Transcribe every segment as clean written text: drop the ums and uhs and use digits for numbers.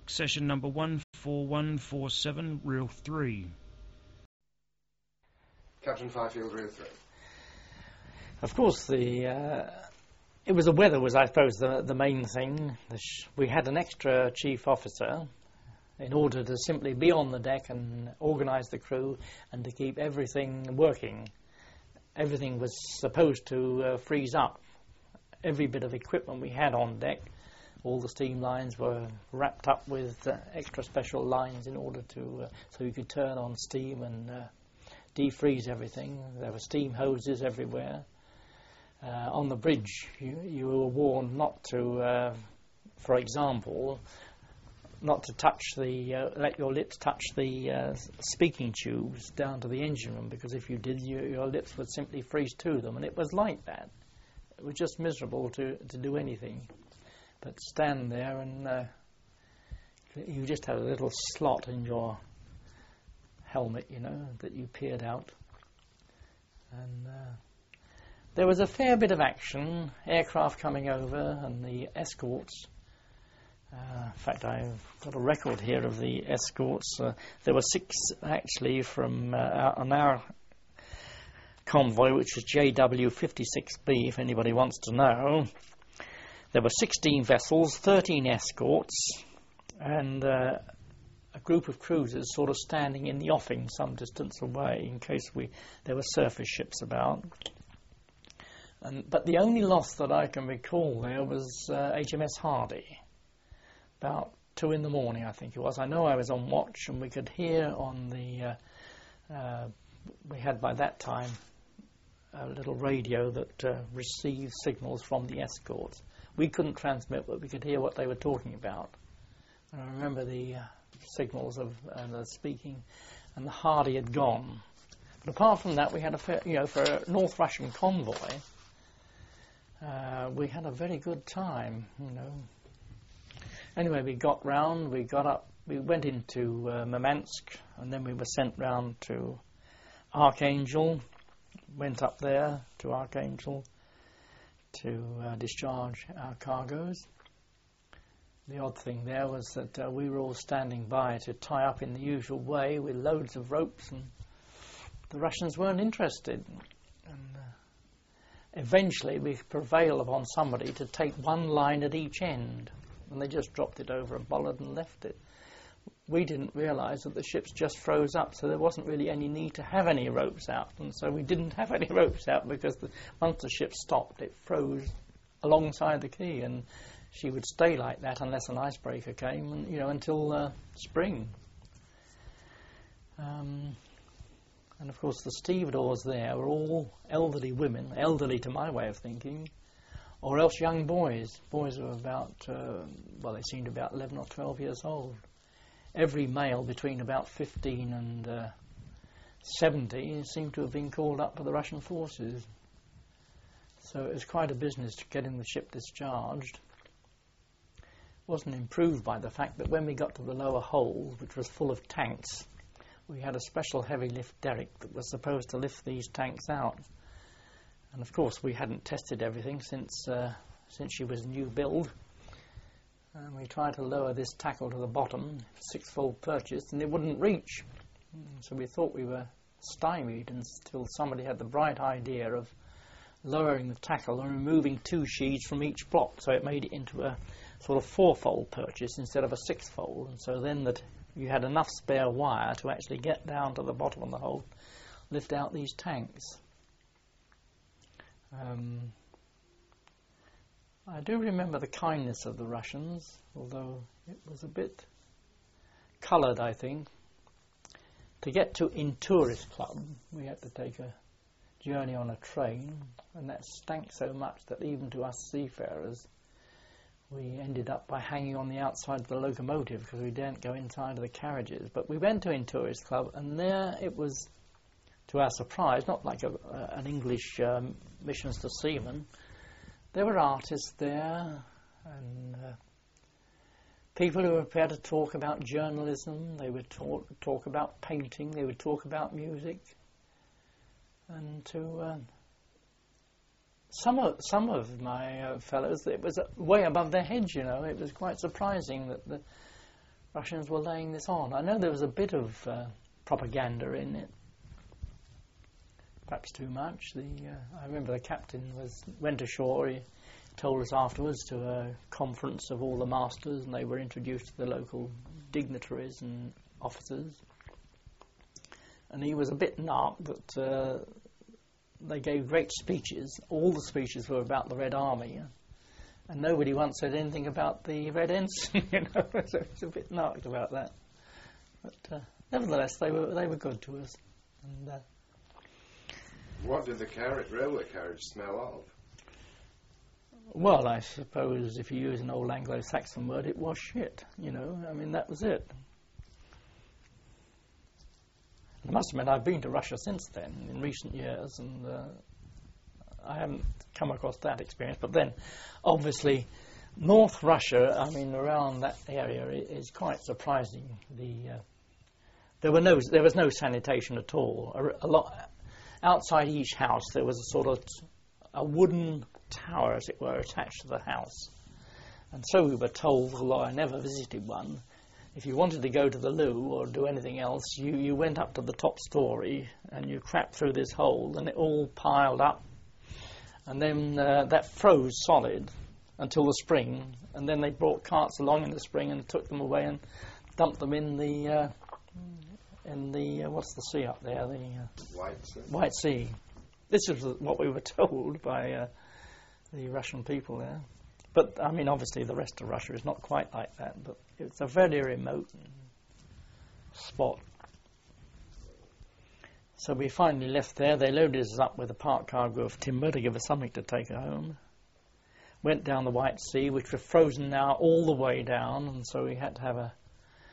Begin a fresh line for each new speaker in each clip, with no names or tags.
session number 14147, reel 3.
Captain Fifield, reel 3.
Of course, it was the weather was, I suppose, the main thing. We had an extra chief officer in order to simply be on the deck and organise the crew and to keep everything working. Everything was supposed to freeze up. Every bit of equipment we had on deck, all the steam lines were wrapped up with extra special lines in order to so you could turn on steam and defreeze everything. There were steam hoses everywhere. On the bridge, you were warned not to, for example, not to touch let your lips touch the speaking tubes down to the engine room, because if you did, your lips would simply freeze to them, and it was like that. It was just miserable to do anything but stand there, and you just had a little slot in your helmet, that you peered out. And there was a fair bit of action, aircraft coming over and the escorts. In fact, I've got a record here of the escorts. There were 6 actually from on our convoy, which was JW56B, if anybody wants to know. There were 16 vessels, 13 escorts, and a group of cruisers sort of standing in the offing some distance away in case there were surface ships about. But the only loss that I can recall there was HMS Hardy. About 2 in the morning, I think it was. I know I was on watch, and we could hear on the... we had by that time a little radio that received signals from the escorts. We couldn't transmit, but we could hear what they were talking about. And I remember the signals of the speaking, and the Hardy had gone. But apart from that, we had for a North Russian convoy, we had a very good time, Anyway, we got round, we got up, we went into Murmansk, and then we were sent round to Archangel, went up there to Archangel to discharge our cargoes. The odd thing there was that we were all standing by to tie up in the usual way with loads of ropes, and the Russians weren't interested. And eventually we prevailed upon somebody to take one line at each end, and they just dropped it over a bollard and left it. We didn't realise that the ships just froze up, so there wasn't really any need to have any ropes out, and so we didn't have any ropes out because once the ship stopped, it froze alongside the quay, and she would stay like that unless an icebreaker came, and, until spring. And of course the stevedores there were all elderly women, elderly to my way of thinking, or else young boys. Boys were about, they seemed about 11 or 12 years old. Every male between about 15 and 70 seemed to have been called up for the Russian forces. So it was quite a business to getting the ship discharged. It wasn't improved by the fact that when we got to the lower hold, which was full of tanks, we had a special heavy lift derrick that was supposed to lift these tanks out. And of course we hadn't tested everything since she was new build. And we tried to lower this tackle to the bottom, 6-fold purchase, and it wouldn't reach. So we thought we were stymied until somebody had the bright idea of lowering the tackle and removing 2 sheaves from each block, so it made it into a sort of 4-fold purchase instead of a 6-fold. And so then that you had enough spare wire to actually get down to the bottom of the hole, lift out these tanks. I do remember the kindness of the Russians, although it was a bit coloured, I think. To get to Intourist Club, we had to take a journey on a train, and that stank so much that even to us seafarers, we ended up by hanging on the outside of the locomotive because we daren't go inside of the carriages. But we went to Intourist Club, and there it was, to our surprise, not like an English missions to seamen. There were artists there, and people who were prepared to talk about journalism. They would talk about painting. They would talk about music. And to some of my fellows, it was way above their heads. It was quite surprising that the Russians were laying this on. I know there was a bit of propaganda in it, perhaps too much. I remember the captain went ashore. He told us afterwards to a conference of all the masters, and they were introduced to the local dignitaries and officers. And he was a bit narked that they gave great speeches. All the speeches were about the Red Army, and nobody once said anything about the Red Ensign. So he was a bit narked about that. But nevertheless, they were good to us. And,
what did the railway carriage smell of?
Well, I suppose if you use an old Anglo-Saxon word, it was shit. I mean, that was it. I must admit, I've been to Russia since then, in recent years, and I haven't come across that experience. But then, obviously, North Russia, I mean, around that area, is quite surprising. There was no sanitation at all. A lot outside each house, there was a sort of a wooden tower, as it were, attached to the house. And so we were told, although I never visited one, if you wanted to go to the loo or do anything else, you went up to the top story and you crapped through this hole, and it all piled up. And then that froze solid until the spring, and then they brought carts along in the spring and took them away and dumped them in the what's the sea up there? The
White Sea.
White Sea. This is what we were told by the Russian people there. But, I mean, obviously the rest of Russia is not quite like that, but it's a very remote spot. So we finally left there. They loaded us up with a part cargo of timber to give us something to take home. Went down the White Sea, which was frozen now all the way down, and so we had to have a,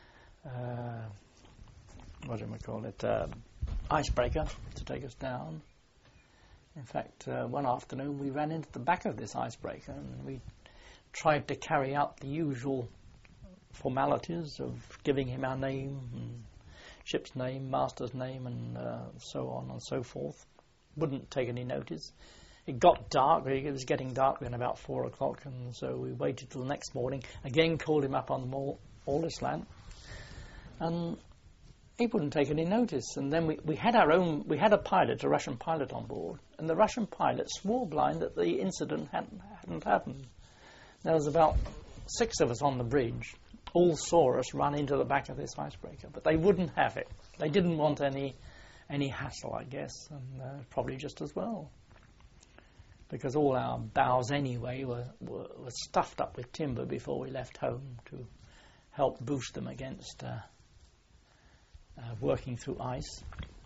icebreaker to take us down. In fact, one afternoon we ran into the back of this icebreaker, and we tried to carry out the usual formalities of giving him our name, and ship's name, master's name, and so on and so forth. Wouldn't take any notice. It got dark. It was getting dark then, about 4 o'clock, and so we waited till the next morning. Again, called him up on the Morlis lamp, and he wouldn't take any notice. And then we had a pilot, a Russian pilot on board, and the Russian pilot swore blind that the incident hadn't happened. There was about 6 of us on the bridge. All saw us run into the back of this icebreaker, but they wouldn't have it. They didn't want any hassle, I guess, and probably just as well, because all our bows anyway were stuffed up with timber before we left home to help boost them against working through ice.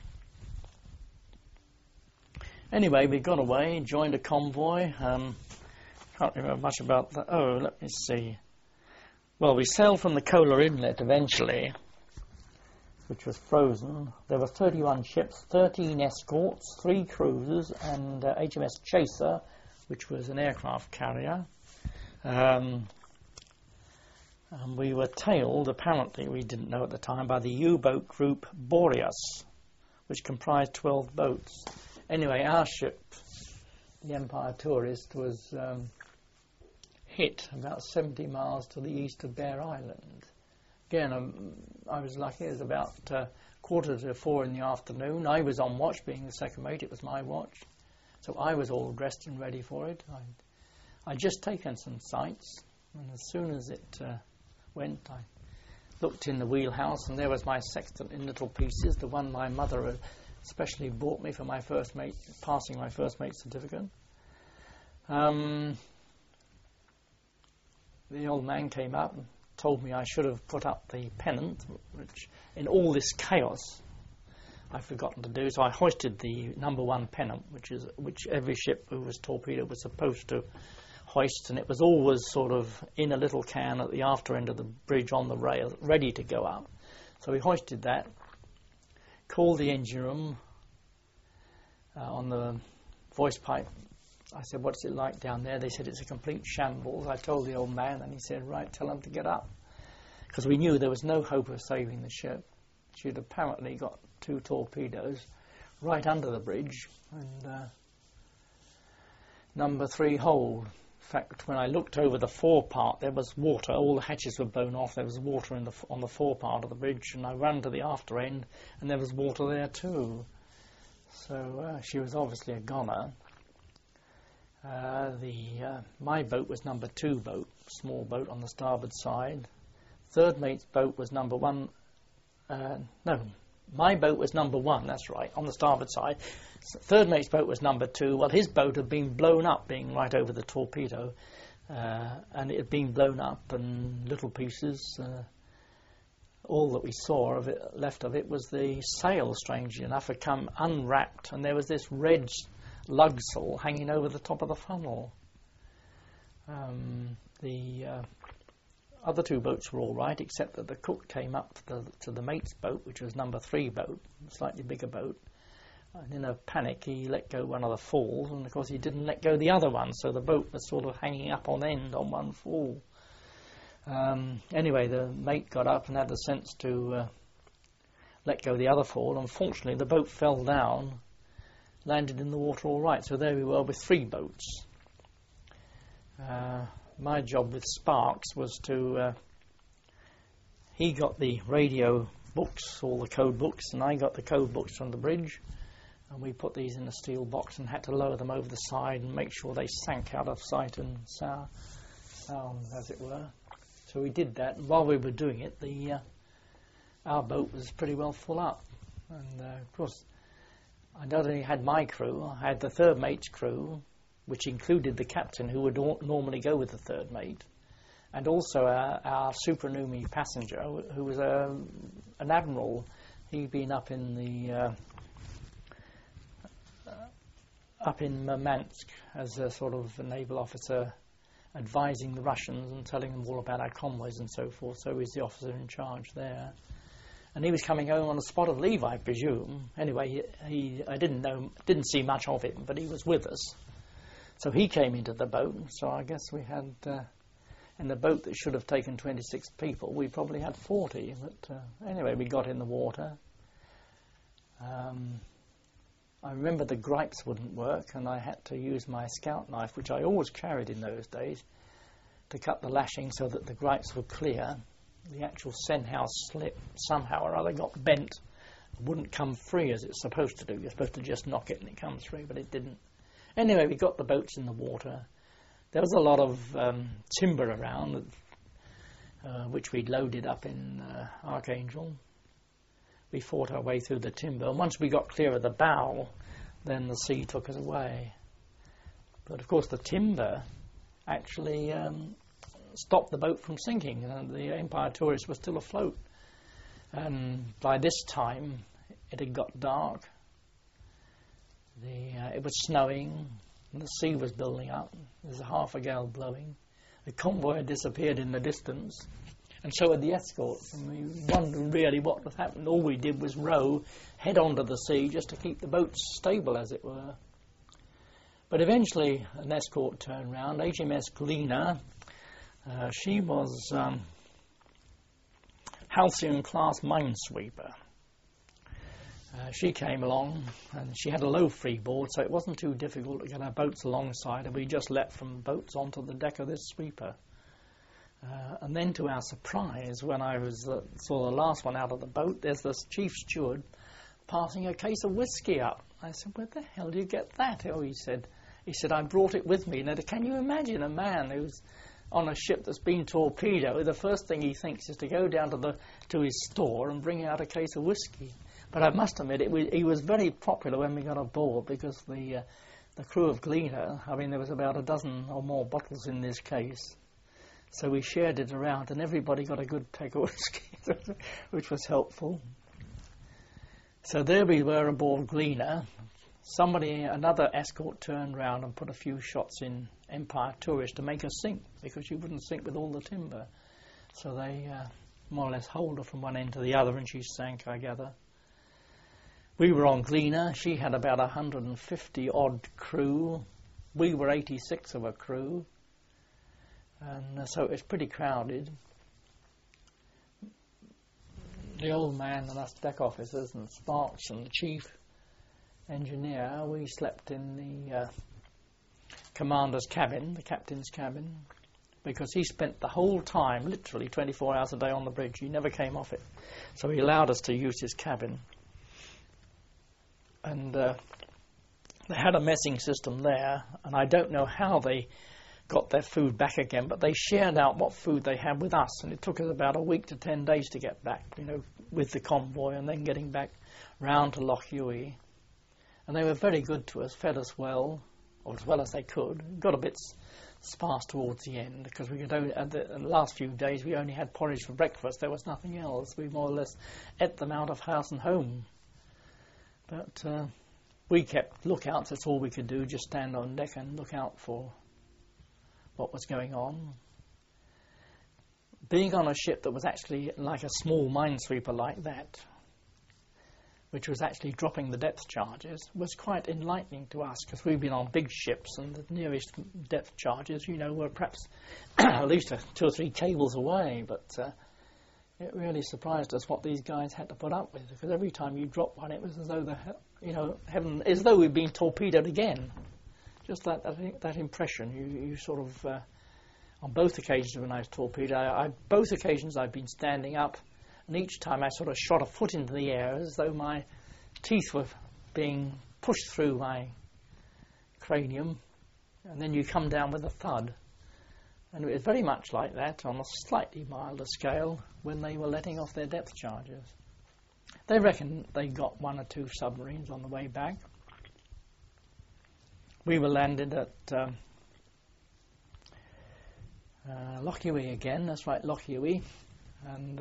Anyway, we got away, joined a convoy. Can't remember much about that. Oh, let me see. Well, we sailed from the Kola Inlet eventually, which was frozen. There were 31 ships, 13 escorts, 3 cruisers, and HMS Chaser, which was an aircraft carrier. And we were tailed, apparently, we didn't know at the time, by the U-boat group Boreas, which comprised 12 boats. Anyway, our ship, the Empire Tourist, was hit about 70 miles to the east of Bear Island. Again, I was lucky. It was about 3:45 in the afternoon. I was on watch, being the second mate. It was my watch. So I was all dressed and ready for it. I'd just taken some sights, and as soon as it went, I looked in the wheelhouse, and there was my sextant in little pieces, the one my mother had especially bought me for my first mate, passing my first mate certificate. The old man came up and told me I should have put up the pennant, which in all this chaos I'd forgotten to do. So I hoisted the number 1 pennant, which every ship who was torpedoed was supposed to hoist, and it was always sort of in a little can at the after end of the bridge on the rail, ready to go up. So we hoisted that, called the engine room on the voice pipe. I said, "What's it like down there?" They said, "It's a complete shambles." I told the old man, and he said, "Right, tell them to get up." Because we knew there was no hope of saving the ship. She'd apparently got 2 torpedoes right under the bridge, and number 3 hold. fact, when I looked over the fore part, there was water. All the hatches were blown off. There was water on the fore part of the bridge, and I ran to the after end, and there was water there too. So she was obviously a goner. My boat was number 2 boat, small boat on the starboard side. Third mate's boat was number 1. My boat was number 1. That's right, on the starboard side. Third mate's boat was number 2. Well, his boat had been blown up, being right over the torpedo, and it had been blown up in little pieces. All that we saw of it, left of it, was the sail, strangely enough, had come unwrapped, and there was this red lugsail hanging over the top of the funnel. The other 2 boats were all right, except that the cook came up to the mate's boat, which was number 3 boat, a slightly bigger boat. And in a panic, he let go one of the falls, and of course he didn't let go the other one, so the boat was sort of hanging up on end on one fall. Anyway, the mate got up and had the sense to let go the other fall. Unfortunately, the boat fell down, landed in the water all right, so there we were with 3 boats. My job with Sparks was to... he got the radio books, all the code books, and I got the code books from the bridge. And we put these in a steel box and had to lower them over the side and make sure they sank out of sight and sound, as it were. So we did that, and while we were doing it, our boat was pretty well full up. And of course, I not only had my crew, I had the third mate's crew, which included the captain, who would normally go with the third mate, and also our supernumerary passenger, who was an admiral. He'd been up in Murmansk as a sort of a naval officer, advising the Russians and telling them all about our convoys and so forth. So he was the officer in charge there. And he was coming home on a spot of leave, I presume. Anyway, I didn't see much of him, but he was with us. So he came into the boat. So I guess we had, in the boat that should have taken 26 people, we probably had 40. But anyway, we got in the water. I remember the gripes wouldn't work, and I had to use my scout knife, which I always carried in those days, to cut the lashing so that the gripes were clear. The actual sen house slip somehow or other got bent. It wouldn't come free as it's supposed to do. You're supposed to just knock it and it comes free, but it didn't. Anyway, we got the boats in the water. There was a lot of timber around, which we'd loaded up in Archangel. We fought our way through the timber, and once we got clear of the bow, then the sea took us away. But of course the timber actually stopped the boat from sinking, and the Empire Tourist was still afloat. And by this time it had got dark. It was snowing, and the sea was building up. There was a half a gale blowing. The convoy had disappeared in the distance, and so had the escorts, and we wondered really what had happened. All we did was row head onto the sea just to keep the boats stable, as it were. But eventually an escort turned round, HMS Gleaner. She was Halcyon-class minesweeper. She came along, and she had a low freeboard, so it wasn't too difficult to get our boats alongside, and we just let from boats onto the deck of this sweeper. And then, to our surprise, when I saw the last one out of the boat, there's this chief steward passing a case of whiskey up. I said, "Where the hell do you get that?" Oh, he said, "I brought it with me." Now, can you imagine a man who's on a ship that's been torpedoed? The first thing he thinks is to go down to his store and bring out a case of whiskey. But I must admit, he was very popular when we got aboard, because the crew of Gleaner, there was about a dozen or more bottles in this case. So we shared it around, and everybody got a good peg of whiskey, which was helpful. So there we were aboard Gleaner. Another escort turned round and put a few shots in Empire Tourist to make her sink, because she wouldn't sink with all the timber. So they more or less holed her from one end to the other, and she sank, I gather. We were on Gleaner. She had about 150-odd crew. We were 86 of a crew. And so it was pretty crowded. The old man and us deck officers and Sparks and the chief engineer, we slept in commander's cabin, the captain's cabin, because he spent the whole time, literally 24 hours a day on the bridge. He never came off it. So he allowed us to use his cabin. And they had a messing system there, and I don't know how they got their food back again, but they shared out what food they had with us, and it took us about a week to 10 days to get back, with the convoy, and then getting back round to Loch Ewie. And they were very good to us, fed us well, or as well as they could. Got a bit sparse towards the end, because we could only, the last few days we only had porridge for breakfast. There was nothing else. We more or less ate them out of house and home. But we kept lookouts. That's all we could do, just stand on deck and look out for what was going on. Being on a ship that was actually like a small minesweeper like that, which was actually dropping the depth charges, was quite enlightening to us, because we've been on big ships and the nearest depth charges, were perhaps at least 2 or 3 cables away, but it really surprised us what these guys had to put up with, because every time you dropped one, it was as though as though we'd been torpedoed again. Just that impression. You sort of, on both occasions when I was torpedoed, both occasions I've been standing up, and each time I sort of shot a foot into the air as though my teeth were being pushed through my cranium, and then you come down with a thud. And it was very much like that on a slightly milder scale when they were letting off their depth charges. They reckon they got 1 or 2 submarines on the way back. We were landed at Loch Ewie again, that's right, Loch Ewie, and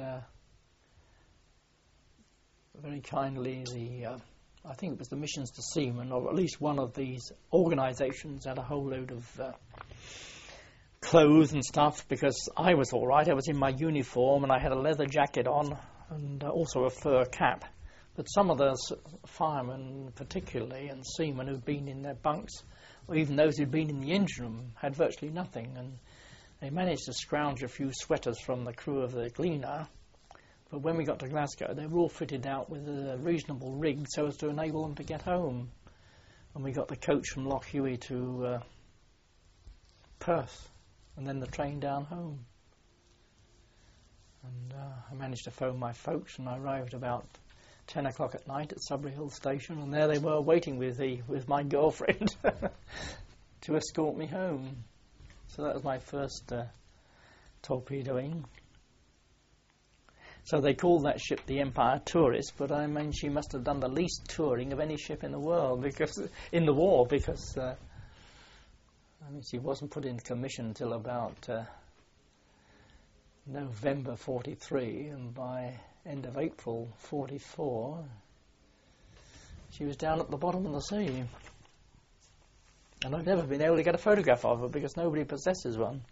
very kindly I think it was the Missions to Seamen, or at least one of these organisations, had a whole load of clothes and stuff, because I was all right. I was in my uniform and I had a leather jacket on and also a fur cap. But some of the firemen particularly, and seamen who'd been in their bunks, or even those who'd been in the engine room, had virtually nothing, and they managed to scrounge a few sweaters from the crew of the Gleaner. But when we got to Glasgow, they were all fitted out with a reasonable rig so as to enable them to get home. And we got the coach from Loch Ewie to Perth, and then the train down home. And I managed to phone my folks, and I arrived about 10 o'clock at night at Sudbury Hill Station, and there they were waiting with my girlfriend to escort me home. So that was my first torpedoing. So they called that ship the Empire Tourist, but I mean she must have done the least touring of any ship in the world, because in the war, because she wasn't put into commission until about November 43, and by end of April 44 she was down at the bottom of the sea. And I've never been able to get a photograph of her because nobody possesses one.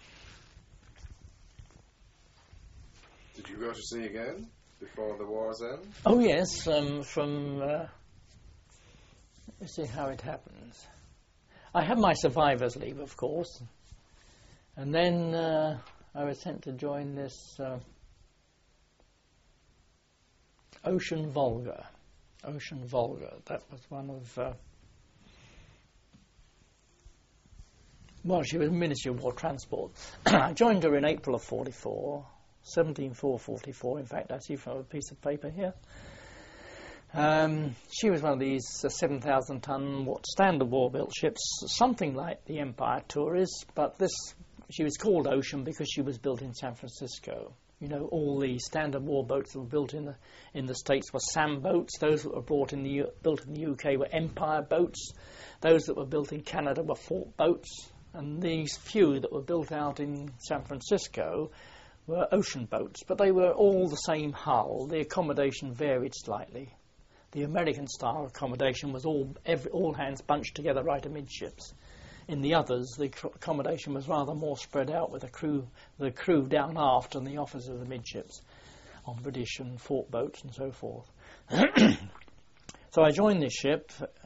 Did you go to sea again before the war's end?
Oh yes, let's see how it happens. I had my survivor's leave, of course, and then I was sent to join this Ocean Volga. That was one of she was Ministry of War Transport. I joined her in April of 44, 17/4/44. In fact, I see from a piece of paper here. She was one of these 7,000-ton standard war-built ships, something like the Empire Tourist, but she was called Ocean because she was built in San Francisco. All the standard war boats that were built in the States were SAM boats. Those that were built in the UK were Empire boats. Those that were built in Canada were Fort boats. And these few that were built out in San Francisco were Ocean boats. But they were all the same hull. The accommodation varied slightly. The American-style accommodation was all hands bunched together right amidships. In the others, the accommodation was rather more spread out, with the crew down aft and the officers amidships on British and Fort boats and so forth. So I joined this ship.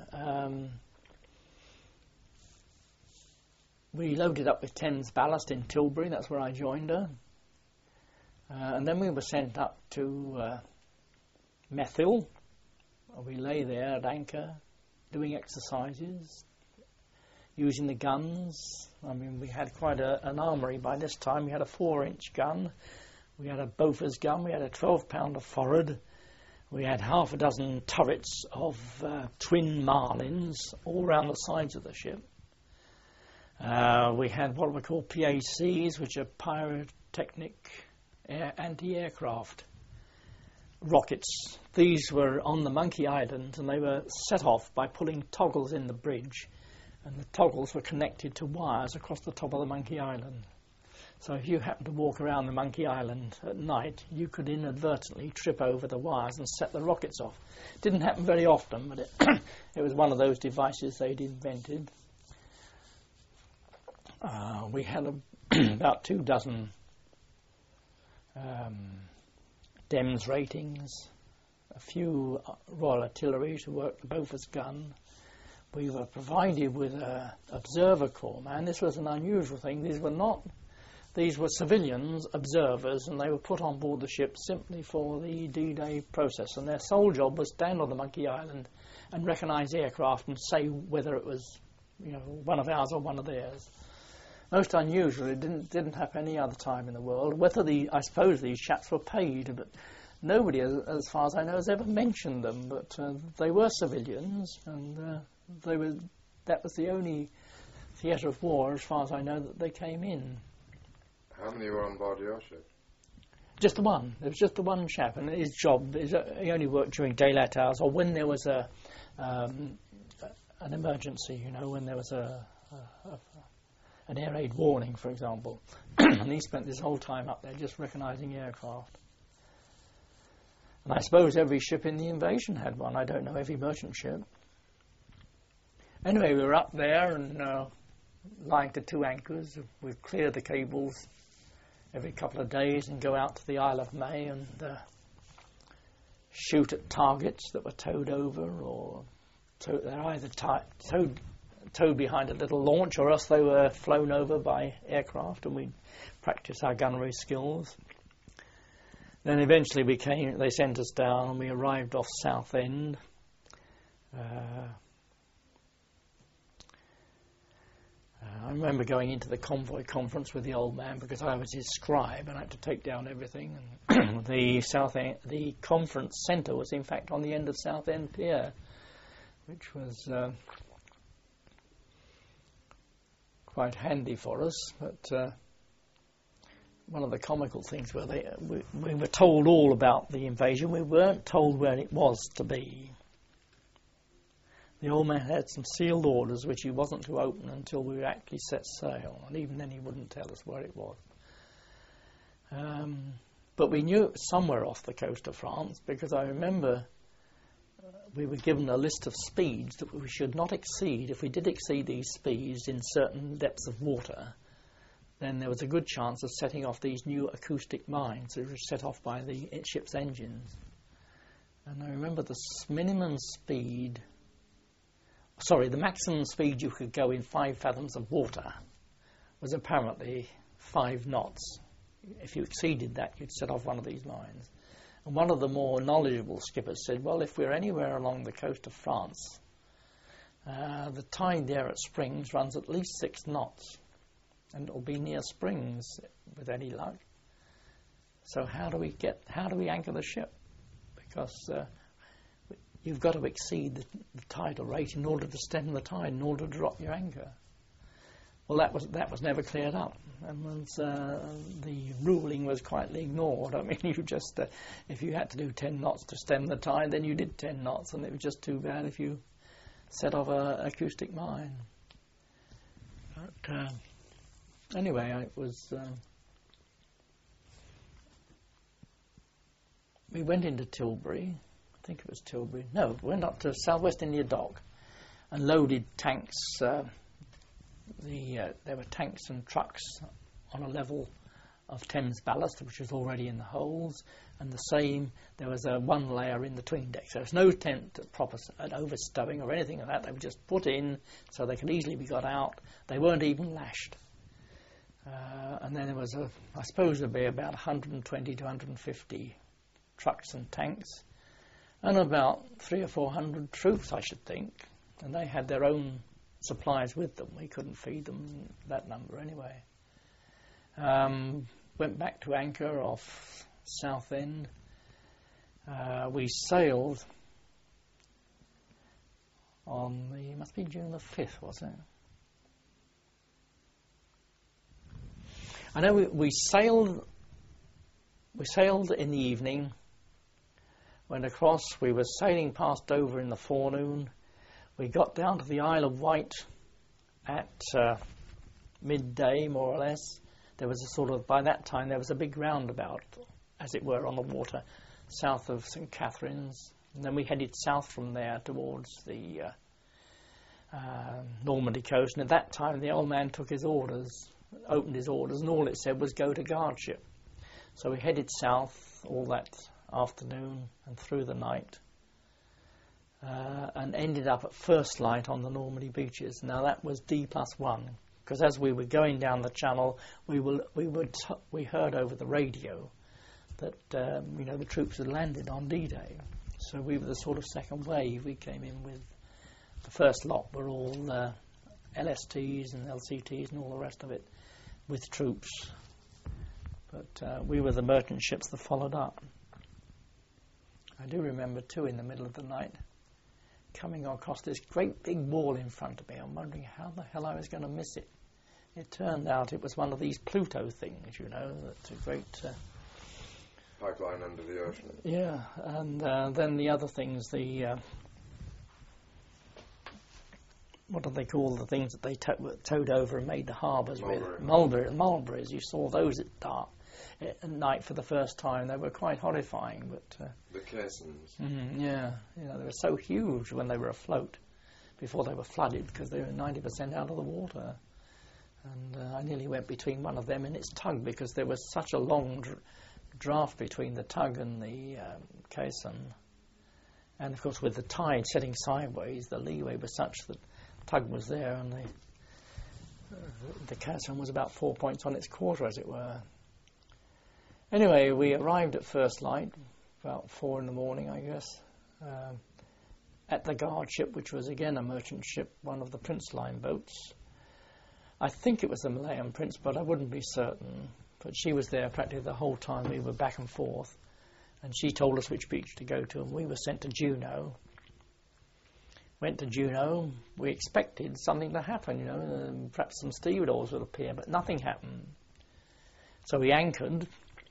We loaded up with Thames ballast in Tilbury. That's where I joined her. And then we were sent up to Methyll. We lay there at anchor, doing exercises, using the guns. I mean, we had quite an armoury by this time. We had a 4-inch gun, we had a Bofors gun, we had a 12-pounder forward, we had half a dozen turrets of twin Marlins all around the sides of the ship. We had what we call PACs, which are pyrotechnic anti-aircraft rockets. These were on the Monkey Island, and they were set off by pulling toggles in the bridge, and the toggles were connected to wires across the top of the Monkey Island. So if you happened to walk around the Monkey Island at night, you could inadvertently trip over the wires and set the rockets off. It didn't happen very often, but it was one of those devices they'd invented. We had about 2 dozen DEMS ratings, a few Royal Artillery to work the Bofors gun. We were provided with an observer corps man. This was an unusual thing. These were civilians, observers, and they were put on board the ship simply for the D-Day process. And their sole job was stand on the Monkey Island and recognise aircraft and say whether it was, one of ours or one of theirs. Most unusual. It didn't happen any other time in the world. I suppose these chaps were paid, but nobody, as far as I know, has ever mentioned them. But they were civilians, and that was the only theatre of war, as far as I know, that they came in.
How many were on board your ship?
Just the one. There was just the one chap, and his job is he only worked during daylight hours or when there was an emergency. When there was an air raid warning, for example. And he spent this whole time up there just recognising aircraft. And I suppose every ship in the invasion had one. I don't know, every merchant ship. Anyway, we were up there and lying to 2 anchors. We'd clear the cables every couple of days and go out to the Isle of May and shoot at targets that were towed over, or they're either towed behind a little launch, or else they were flown over by aircraft, and we'd practice our gunnery skills. Then eventually they sent us down, and we arrived off Southend. I remember going into the convoy conference with the old man because I was his scribe and I had to take down everything. And the conference centre was in fact on the end of Southend Pier, which was quite handy for us. But one of the comical things were we were told all about the invasion. We weren't told where it was to be. The old man had some sealed orders which he wasn't to open until we actually set sail, and even then he wouldn't tell us where it was. But we knew it was somewhere off the coast of France, because I remember we were given a list of speeds that we should not exceed. If we did exceed these speeds in certain depths of water, then there was a good chance of setting off these new acoustic mines that were set off by the ship's engines. And I remember the maximum speed you could go in 5 fathoms of water was apparently 5 knots. If you exceeded that, you'd set off one of these mines. And one of the more knowledgeable skippers said, well, if we're anywhere along the coast of France, the tide there at Springs runs at least 6 knots, and it'll be near Springs with any luck. So how do we anchor the ship? Because you've got to exceed the tidal rate in order to stem the tide, in order to drop your anchor. Well, that was never cleared up, and the ruling was quietly ignored. I mean, you just if you had to do 10 knots to stem the tide, then you did 10 knots, and it was just too bad if you set off an acoustic mine. But anyway, it was. We went into Tilbury. I think it was Tilbury. No, we went up to South West India Dock and loaded tanks. There were tanks and trucks on a level of Thames ballast, which was already in the holds, and the same, there was one layer in the tween deck. So there was no attempt at proper overstowing or anything like that. They were just put in so they could easily be got out. They weren't even lashed. And then there was, I suppose there'd be about 120 to 150 trucks and tanks, and about 300 or 400 troops, I should think. And they had their own supplies with them. We couldn't feed them that number anyway. Went back to anchor off Southend. We sailed on it must be June the 5th, wasn't it? I know we sailed in the evening, went across, we were sailing past Dover in the forenoon. We got down to the Isle of Wight at midday, more or less. There was a sort of, by that time, there was a big roundabout, as it were, on the water, south of St. Catherine's. And then we headed south from there towards the Normandy coast. And at that time, the old man took his orders, opened his orders, and all it said was go to guardship. So we headed south all that afternoon and through the night. And ended up at first light on the Normandy beaches. Now that was D+1, because as we were going down the channel, we heard over the radio that the troops had landed on D-Day. So we were the sort of second wave. We came in with the first lot were all LSTs and LCTs and all the rest of it with troops. But we were the merchant ships that followed up. I do remember too, in the middle of the night, coming across this great big wall in front of me. I'm wondering how the hell I was going to miss it. It turned out it was one of these Pluto things, that's a great...
pipeline under the ocean.
Yeah, and then the other things, what do they call the things that they towed over and made the harbours with? Mulberries. You saw those at dark. At night for the first time. They were quite horrifying, but...
the caissons.
Yeah, they were so huge when they were afloat, before they were flooded, because they were 90% out of the water. And I nearly went between one of them and its tug, because there was such a long draft between the tug and the caisson. And of course, with the tide setting sideways, the leeway was such that the tug was there, and the caisson was about 4 points on its quarter, as it were. Anyway, we arrived at first light, about 4 in the morning, I guess, at the guard ship, which was again a merchant ship, one of the Prince Line boats. I think it was the Malayan Prince, but I wouldn't be certain. But she was there practically the whole time we were back and forth, and she told us which beach to go to, and we were sent to Juneau. Went to Juneau. We expected something to happen, perhaps some stevedores would appear, but nothing happened. So we anchored.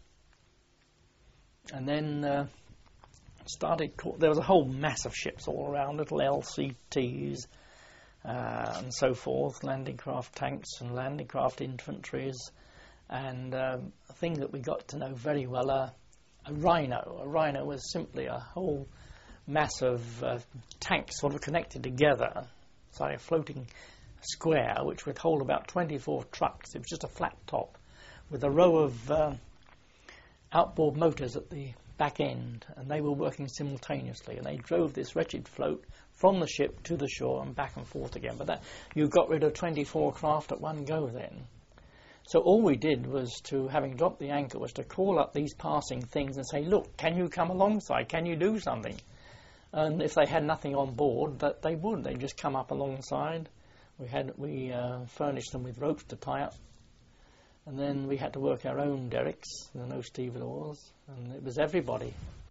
And then there was a whole mass of ships all around, little LCTs and so forth, landing craft tanks and landing craft infantries, and a thing that we got to know very well, a rhino. A rhino was simply a whole mass of tanks sort of connected together, so a floating square which would hold about 24 trucks. It was just a flat top with a row of outboard motors at the back end, and they were working simultaneously, and they drove this wretched float from the ship to the shore and back and forth again. But that you got rid of 24 craft at one go then. So all we did was having dropped the anchor, was to call up these passing things and say, look, can you come alongside? Can you do something? And if they had nothing on board, that they would. They'd just come up alongside. We furnished them with ropes to tie up. And then we had to work our own derricks. There were no stevedores, and it was everybody.